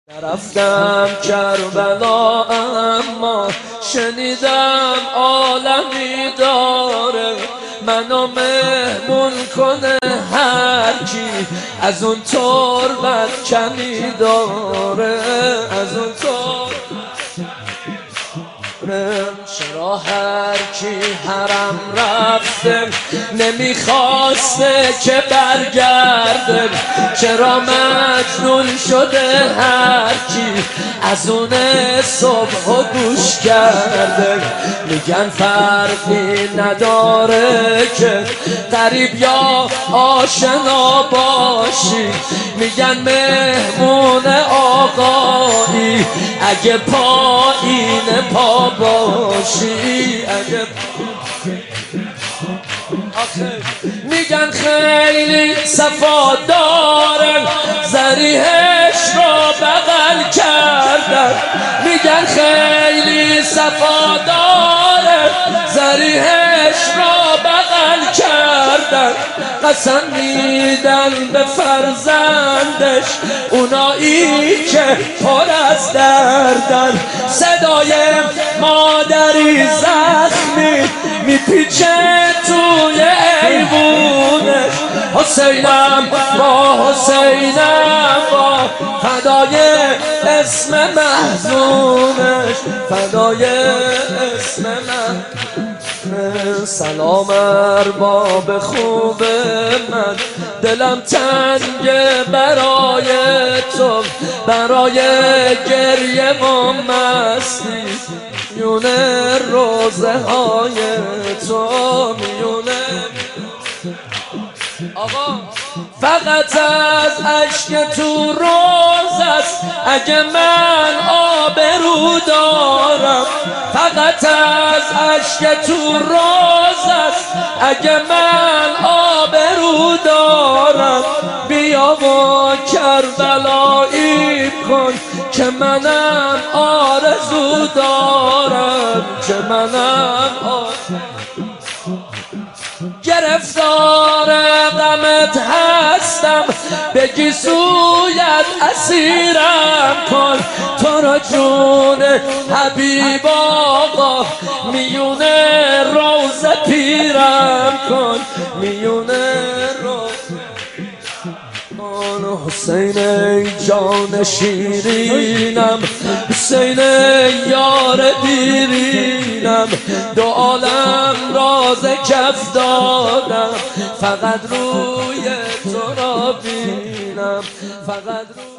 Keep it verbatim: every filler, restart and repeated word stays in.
نرفتم کربلا اما شنیدم عالمی داره منو مهمون کنه هر کی از اون تربت کمی داره از اون تربت چرا هر کی حرم رفته نمیخواسته که برگرده چرا مجنون شده هر کی از اون صبح و گوش کرده میگن فرقی نداره که قریب یا آشنا باشی میگن مهمون آقایی اگه پایین پا باشی اگه میگن خیلی صفا داره ذریحش رو بغل کردن میگن خیلی صفا داره ذریحش رو بغل کردن قسم میدن به فرزندش اونایی که پر از دردن صدای مادری زخمی میپیچه توی ایوونش حسینم با حسینم با فدای اسم محزونش فدای اسم محزونش سلام ارباب خوب من دلم تنگه برای تو برای گریه و مستی میونه روزه های تو میونه آقا فقط از عشق تو روز است اگه من آبرو دارم فقط از عشق تو روز است اگه من آبرو دارم بیا و کربلایی کن که منم آرزو دارم که منم آرزو گرفتار غمت هستم بگی سویت اسیرم کن تو را جون حبیب آقا میونه روزه پیرم کن میونه روزه حسین جان شیرینم حسین یار دیرینم دو عالم راز کف دادم فقط روی تو را بینم فقط روی